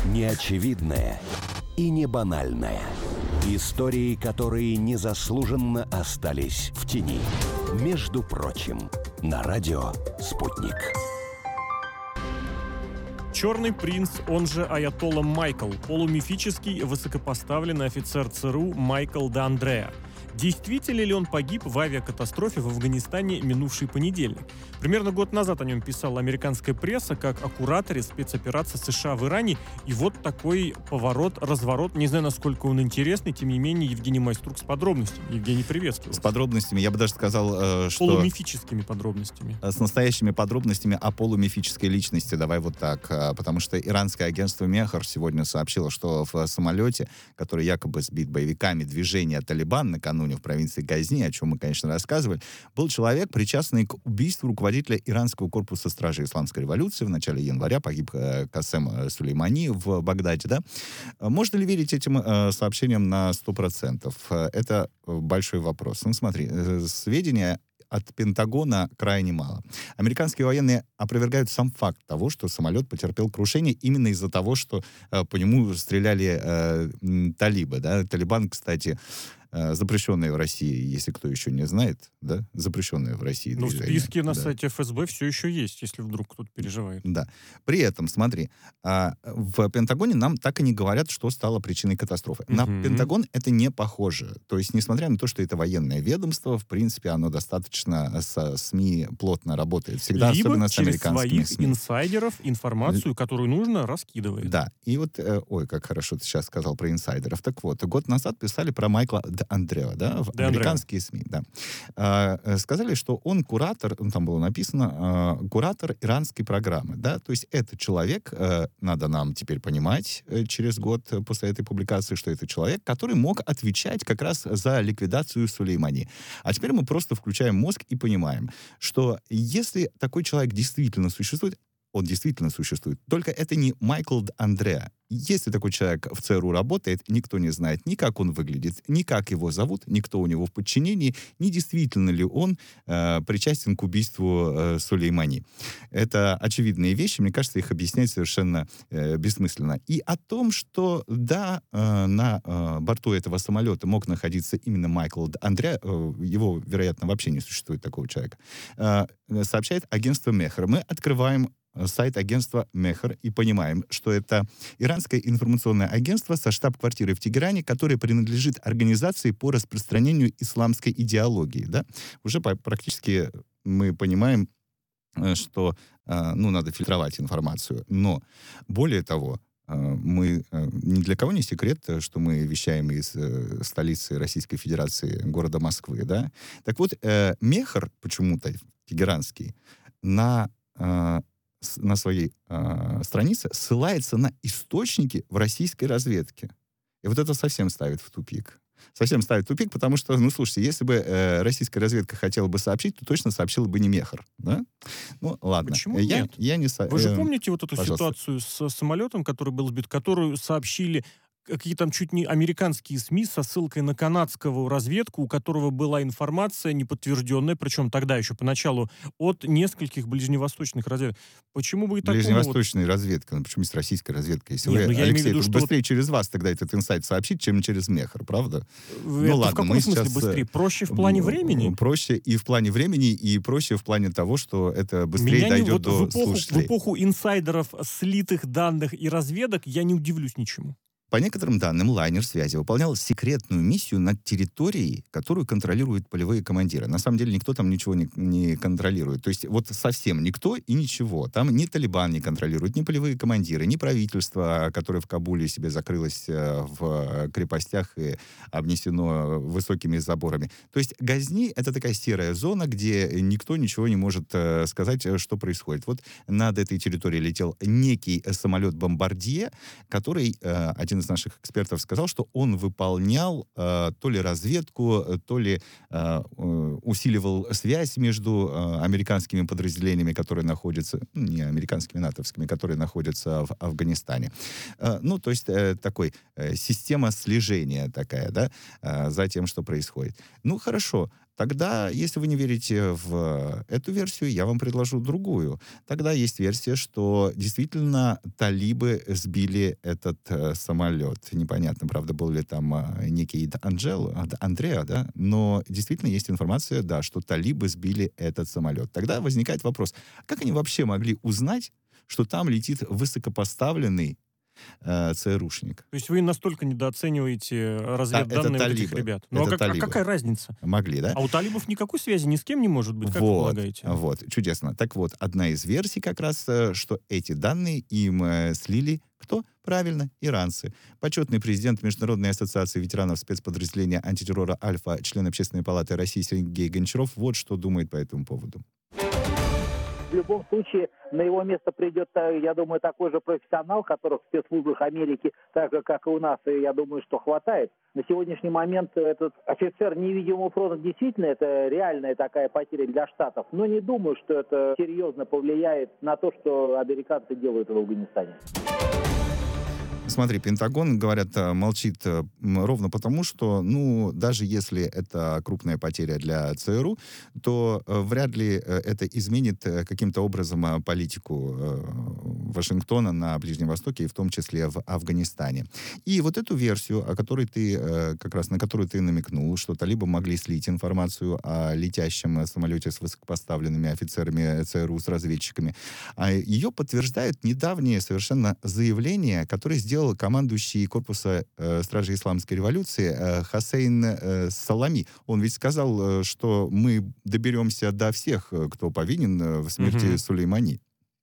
Неочевидное и не банальное. Истории, которые незаслуженно остались в тени. Между прочим, на радио «Спутник». Черный принц, он же Аятолла Майкл, полумифический высокопоставленный офицер ЦРУ Майкл де Андреа. Действительно ли он погиб в авиакатастрофе в Афганистане минувший понедельник? Примерно год назад о нем писала американская пресса как о кураторе спецоперации США в Иране. И вот такой разворот. Не знаю, насколько он интересный, тем не менее, Евгений Майструк с подробностями. Евгений, приветствую. С подробностями, я бы даже сказал, что... Полумифическими подробностями. С настоящими подробностями о полумифической личности. Давай вот так. Потому что иранское агентство Мехр сегодня сообщило, что в самолете, который якобы сбит боевиками движения «Талибан» накануне в провинции Газни, о чем мы, конечно, рассказывали, был человек, причастный к убийству руководителя иранского корпуса стражи исламской революции. В начале января погиб Касем Сулеймани в Багдаде. Да? Можно ли верить этим сообщениям на 100%? Это большой вопрос. Ну, смотри, сведения от Пентагона крайне мало. Американские военные опровергают сам факт того, что самолет потерпел крушение именно из-за того, что по нему стреляли талибы. Да? Талибан, кстати, запрещенные в России, если кто еще не знает, да, запрещенные в России движения. В списке на сайте ФСБ все еще есть, если вдруг кто-то переживает. Да. При этом, смотри, в Пентагоне нам так и не говорят, что стало причиной катастрофы. На Пентагон это не похоже. То есть, несмотря на то, что это военное ведомство, в принципе, оно достаточно со СМИ плотно работает. Всегда, либо особенно с американскими через своих СМИ. Инсайдеров информацию, которую нужно, раскидывает. Да. И вот, ой, как хорошо ты сейчас сказал про инсайдеров. Так вот, год назад писали про Майкла де Андреа, да, в американские СМИ, да. Сказали, что он куратор, там было написано, куратор иранской программы, да, то есть это человек, надо нам теперь понимать через год после этой публикации, что это человек, который мог отвечать как раз за ликвидацию Сулеймани. А теперь мы просто включаем мозг и понимаем, что если такой человек действительно существует, он действительно существует. Только это не Майкл де Андреа. Если такой человек в ЦРУ работает, никто не знает ни как он выглядит, ни как его зовут, никто у него в подчинении, ни действительно ли он причастен к убийству Сулеймани. Это очевидные вещи, мне кажется, их объяснять совершенно бессмысленно. И о том, что да, на борту этого самолета мог находиться именно Майкл де Андреа, его, вероятно, вообще не существует такого человека, сообщает агентство Мехр. Мы открываем сайт агентства Мехр и понимаем, что это иранское информационное агентство со штаб-квартирой в Тегеране, которое принадлежит организации по распространению исламской идеологии. Да? Уже практически мы понимаем, что надо фильтровать информацию. Но более того, мы ни для кого не секрет, что мы вещаем из столицы Российской Федерации, города Москвы. Да? Так вот, Мехр почему-то тегеранский на своей странице ссылается на источники в российской разведке. И вот это совсем ставит в тупик. Совсем ставит в тупик, потому что, слушайте, если бы российская разведка хотела бы сообщить, то точно сообщила бы не Мехр. Да? Ну, ладно. Почему нет? Я не Вы же помните вот эту пожалуйста. ситуацию с самолетом, который был сбит, которую сообщили какие там чуть не американские СМИ со ссылкой на канадскую разведку, у которого была информация неподтвержденная, причем тогда еще поначалу, от нескольких ближневосточных разведок. Почему бы и такому Ближневосточная разведка, почему есть российская разведка? Если Нет, вы, я имею в Алексей, виду, это что быстрее через вас тогда этот инсайт сообщить, чем через Мехр, правда? Это ладно, в каком мы смысле сейчас, быстрее? Проще в плане времени? Проще и в плане времени, и проще в плане того, что это быстрее дойдет до слушателей. В эпоху инсайдеров, слитых данных и разведок я не удивлюсь ничему. По некоторым данным, лайнер связи выполнял секретную миссию над территорией, которую контролируют полевые командиры. На самом деле никто там ничего не контролирует. То есть вот совсем никто и ничего. Там ни Талибан не контролирует, ни полевые командиры, ни правительство, которое в Кабуле себе закрылось в крепостях и обнесено высокими заборами. То есть Газни — это такая серая зона, где никто ничего не может сказать, что происходит. Вот над этой территорией летел некий самолет-бомбардье, который один из наших экспертов сказал, что он выполнял то ли разведку, то ли усиливал связь между американскими подразделениями, которые находятся, не американскими, натовскими, которые находятся в Афганистане. То есть такой система слежения такая, да, за тем, что происходит. Ну, хорошо. Тогда, если вы не верите в эту версию, я вам предложу другую. Тогда есть версия, что действительно талибы сбили этот самолет. Непонятно, правда, был ли там некий Андреа, да? Но действительно есть информация, да, что талибы сбили этот самолет. Тогда возникает вопрос, как они вообще могли узнать, что там летит высокопоставленный ЦРУшник? То есть вы настолько недооцениваете разведданные вот этих ребят. Ну а какая разница? Могли, да? А у талибов никакой связи ни с кем не может быть, как вы полагаете? Вот, чудесно. Так вот, одна из версий как раз, что эти данные им слили кто? Правильно, иранцы. Почетный президент Международной ассоциации ветеранов спецподразделения антитеррора «Альфа», член Общественной палаты России Сергей Гончаров, вот что думает по этому поводу. В любом случае, на его место придет, я думаю, такой же профессионал, которых в спецслужбах Америки, так же, как и у нас, и я думаю, что хватает. На сегодняшний момент этот офицер невидимого фронта действительно это реальная такая потеря для Штатов, но не думаю, что это серьезно повлияет на то, что американцы делают в Афганистане. Смотри, Пентагон, говорят, молчит ровно потому, что, даже если это крупная потеря для ЦРУ, то вряд ли это изменит каким-то образом политику Вашингтона на Ближнем Востоке, и в том числе в Афганистане. И вот эту версию, на которую ты намекнул, что талибы могли слить информацию о летящем самолете с высокопоставленными офицерами ЦРУ, с разведчиками, ее подтверждает недавнее совершенно заявление, которое сделал командующий корпуса Стражей Исламской революции Хосейн Салами. Он ведь сказал, что мы доберемся до всех, кто повинен в смерти Сулеймани.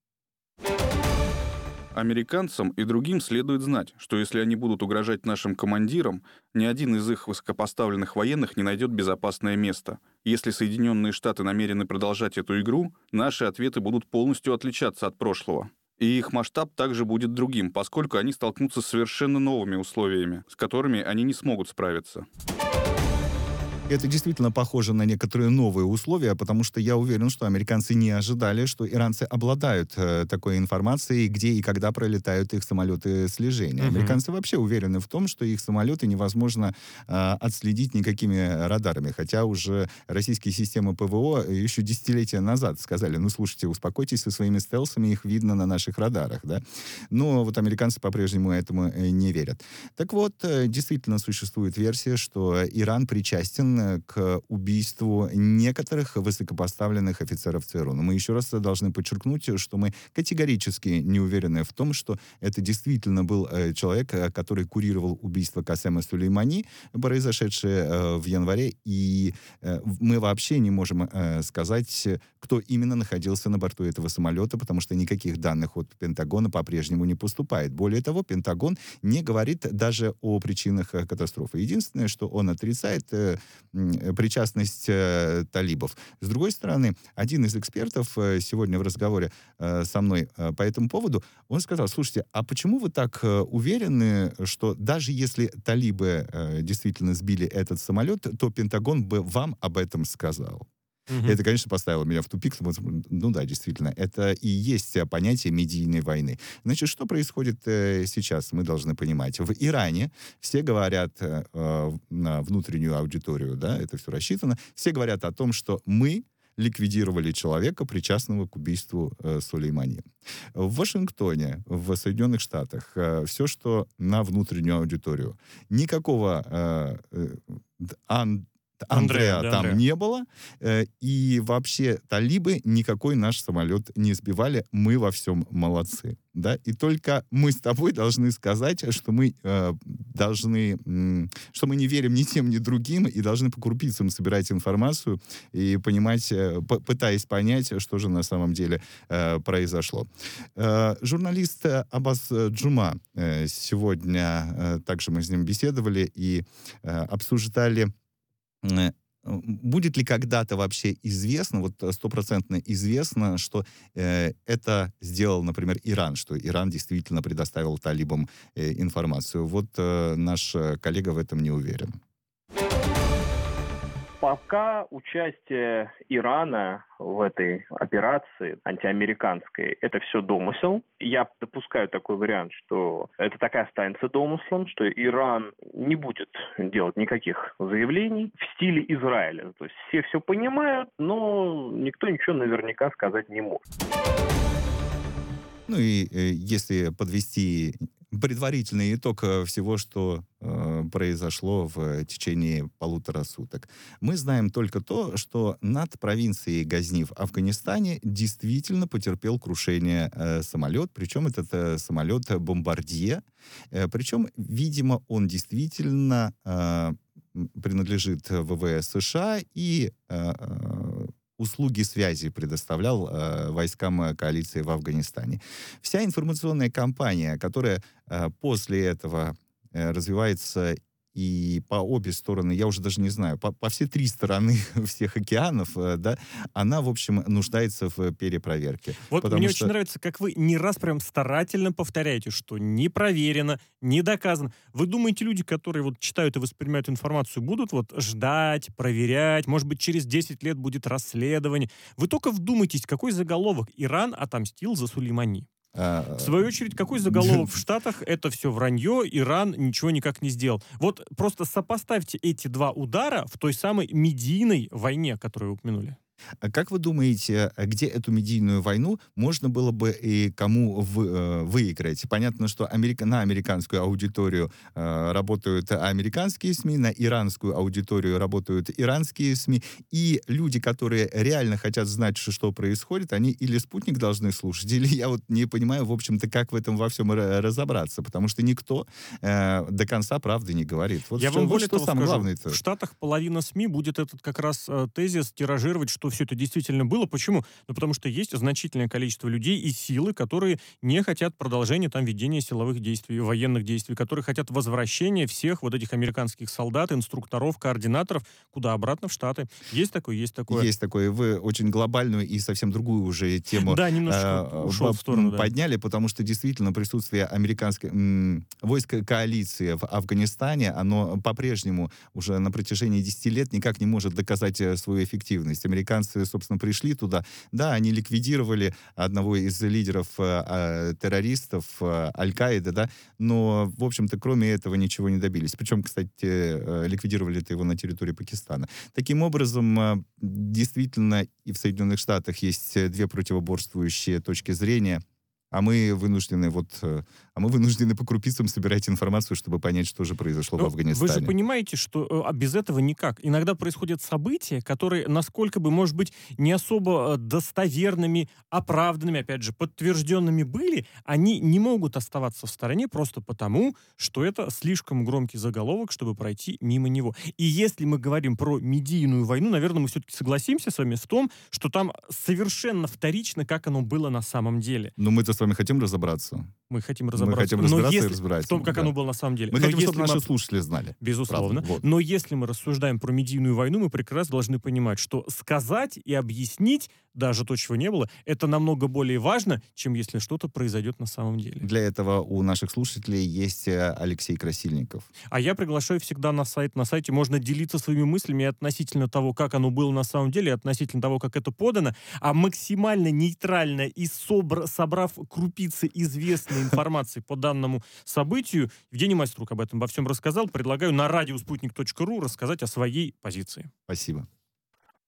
Американцам и другим следует знать, что если они будут угрожать нашим командирам, ни один из их высокопоставленных военных не найдет безопасное место. Если Соединенные Штаты намерены продолжать эту игру, наши ответы будут полностью отличаться от прошлого. И их масштаб также будет другим, поскольку они столкнутся с совершенно новыми условиями, с которыми они не смогут справиться. Это действительно похоже на некоторые новые условия, потому что я уверен, что американцы не ожидали, что иранцы обладают такой информацией, где и когда пролетают их самолеты слежения. Американцы вообще уверены в том, что их самолеты невозможно отследить никакими радарами, хотя уже российские системы ПВО еще десятилетия назад сказали, слушайте, успокойтесь со своими стелсами, их видно на наших радарах, да. Но вот американцы по-прежнему этому не верят. Так вот, действительно существует версия, что Иран причастен к убийству некоторых высокопоставленных офицеров ЦРУ. Но мы еще раз должны подчеркнуть, что мы категорически не уверены в том, что это действительно был человек, который курировал убийство Касема Сулеймани, произошедшее в январе, и мы вообще не можем сказать, кто именно находился на борту этого самолета, потому что никаких данных от Пентагона по-прежнему не поступает. Более того, Пентагон не говорит даже о причинах катастрофы. Единственное, что он отрицает причастность талибов. С другой стороны, один из экспертов сегодня в разговоре со мной по этому поводу, он сказал, слушайте, а почему вы так уверены, что даже если талибы действительно сбили этот самолет, то Пентагон бы вам об этом сказал? Это, конечно, поставило меня в тупик. Да, действительно, это и есть понятие медийной войны. Значит, что происходит сейчас, мы должны понимать. В Иране все говорят на внутреннюю аудиторию, да, это все рассчитано, все говорят о том, что мы ликвидировали человека, причастного к убийству Сулеймани. В Вашингтоне, в Соединенных Штатах, все, что на внутреннюю аудиторию. Никакого Андреа там не было, и вообще талибы никакой наш самолет не сбивали, мы во всем молодцы. Да? И только мы с тобой должны сказать, что мы что мы не верим ни тем, ни другим, и должны по крупицам собирать информацию и понимать, пытаясь понять, что же на самом деле произошло. Журналист Аббас Джума, сегодня также мы с ним беседовали и обсуждали, будет ли когда-то вообще известно, вот стопроцентно известно, что это сделал, например, Иран, что Иран действительно предоставил талибам информацию. Вот наш коллега в этом не уверен. Пока участие Ирана в этой операции антиамериканской – это все домысел. Я допускаю такой вариант, что это так и останется домыслом, что Иран не будет делать никаких заявлений в стиле Израиля. То есть все понимают, но никто ничего наверняка сказать не может. Ну и если подвести предварительный итог всего, что произошло в течение 1,5 суток. Мы знаем только то, что над провинцией Газни в Афганистане действительно потерпел крушение самолет, причем этот самолет «Бомбардье». Причем, видимо, он действительно принадлежит ВВС США и услуги связи предоставлял войскам коалиции в Афганистане. Вся информационная кампания, которая после этого развивается и по обе стороны, я уже даже не знаю, по все 3 стороны всех океанов, да, она, в общем, нуждается в перепроверке. Вот мне очень нравится, как вы не раз прям старательно повторяете, что не проверено, не доказано. Вы думаете, люди, которые вот читают и воспринимают информацию, будут вот ждать, проверять, может быть, через 10 лет будет расследование? Вы только вдумайтесь, какой заголовок: «Иран отомстил за Сулеймани». В свою очередь, какой заголовок в Штатах? Это все вранье, Иран ничего никак не сделал. Вот просто сопоставьте эти 2 удара в той самой медийной войне, которую вы упомянули. Как вы думаете, где эту медийную войну можно было бы и кому выиграть? Понятно, что на американскую аудиторию работают американские СМИ, на иранскую аудиторию работают иранские СМИ, и люди, которые реально хотят знать, что происходит, они или «Спутник» должны слушать, или я вот не понимаю, в общем-то, как в этом во всем разобраться, потому что никто до конца правды не говорит. Вот я вам более того самое скажу, главное-то. В Штатах половина СМИ будет этот как раз тезис тиражировать, что все это действительно было. Почему? Ну, потому что есть значительное количество людей и силы, которые не хотят продолжения там ведения силовых действий, военных действий, которые хотят возвращения всех вот этих американских солдат, инструкторов, координаторов куда обратно в Штаты. Есть такое, есть такое. Есть такое. Вы очень глобальную и совсем другую уже тему ушел в сторону, подняли, потому что действительно присутствие войск коалиции в Афганистане, оно по-прежнему уже на протяжении 10 лет никак не может доказать свою эффективность. Американцы, собственно, пришли туда. Да, они ликвидировали одного из лидеров террористов, Аль-Каиды, да, но, в общем-то, кроме этого ничего не добились. Причем, кстати, ликвидировали это его на территории Пакистана. Таким образом, действительно, и в Соединенных Штатах есть 2 противоборствующие точки зрения, а мы вынуждены по крупицам собирать информацию, чтобы понять, что же произошло в Афганистане. Вы же понимаете, что без этого никак. Иногда происходят события, которые, насколько бы, может быть, не особо достоверными, оправданными, опять же, подтвержденными были, они не могут оставаться в стороне просто потому, что это слишком громкий заголовок, чтобы пройти мимо него. И если мы говорим про медийную войну, наверное, мы все-таки согласимся с вами в том, что там совершенно вторично, как оно было на самом деле. Но мы-то с вами хотим разобраться. Мы хотим разобраться. Мы хотим разбираться и разбирать в том, как оно было на самом деле. Мы хотим, чтобы наши слушатели знали. Безусловно. Вот. Но если мы рассуждаем про медийную войну, мы прекрасно должны понимать, что сказать и объяснить даже то, чего не было, это намного более важно, чем если что-то произойдет на самом деле. Для этого у наших слушателей есть Алексей Красильников. А я приглашаю всегда на сайт. На сайте можно делиться своими мыслями относительно того, как оно было на самом деле, относительно того, как это подано, а максимально нейтрально и собрав крупицы известной информации по данному событию, Евгений Майструк об этом во всем рассказал. Предлагаю на радиоспутник.ру рассказать о своей позиции. Спасибо.